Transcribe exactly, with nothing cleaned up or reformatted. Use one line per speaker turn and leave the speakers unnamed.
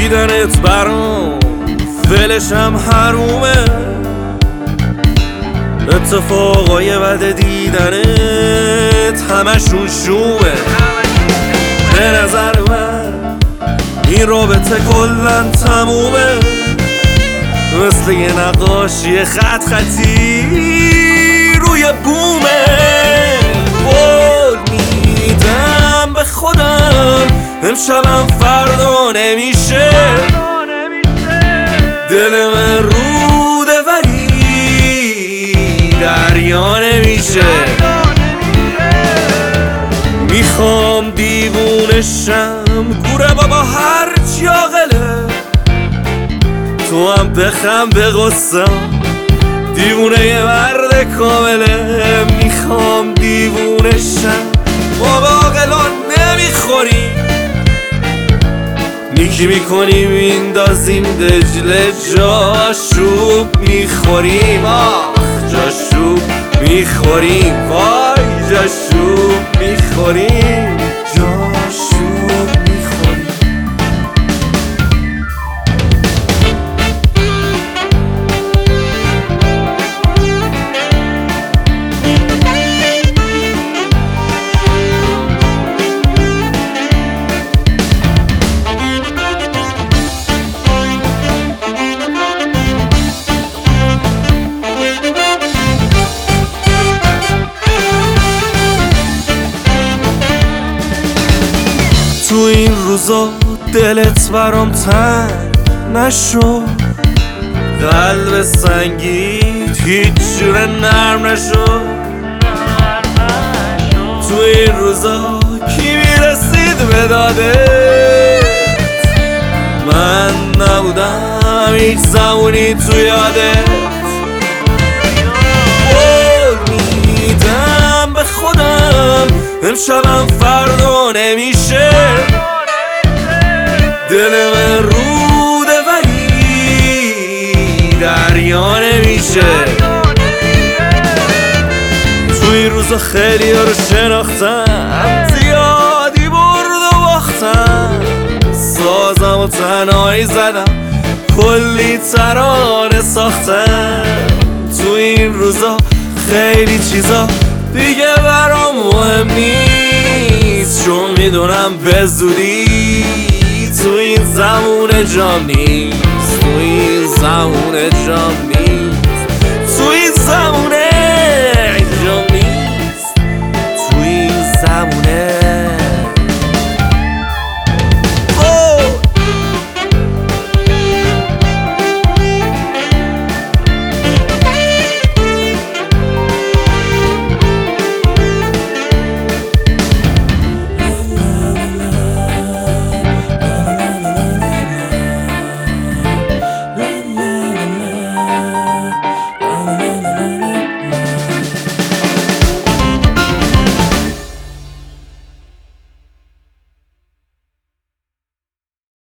دیدنت برام فلشم حرومه، اتفاقای بد دیدنت همشون شومه. به نظر من این رابطه کلن تمومه، مثل یه نقاشی خط خطی روی بومه. قول میدم به خودم امشبم فردا نمیشه، دل من روده ولی دریا نمیشه. میخوام دیوونشم گوره بابا هرچی عاقله، تو هم بخم به غصم دیوونه یه مرد کامله. میخوام دیوونشم ما به عاقلان نمیخوریم، نیکی میکنیم میندازیم دجله جاشوب میخوریم. آخ جاشوب میخوریم، وای جاشوب میخوریم، جاشوب میخوریم. تو این روزا دلت برام تنگ نشو، قلب سنگیت هیچ جوره نرم نشو. تو این روزا کی میرسید به دادت، من نبودم هیچ زمونی تو یادت. قول میدم به خودم امشبم فردا نمیشه، دل من روده ولی دریا نمیشه. تو این روزا خیلی ها رو شناختم، زیادی برد و باختم، سازم و تنهایی زدم کلی ترانه ساختم. تو این روزا خیلی چیزا دیگه برام مهم نیست، چون میدونم به زودی تو این زمون جام نیست، تو این زمون جام نیست، تو این زمون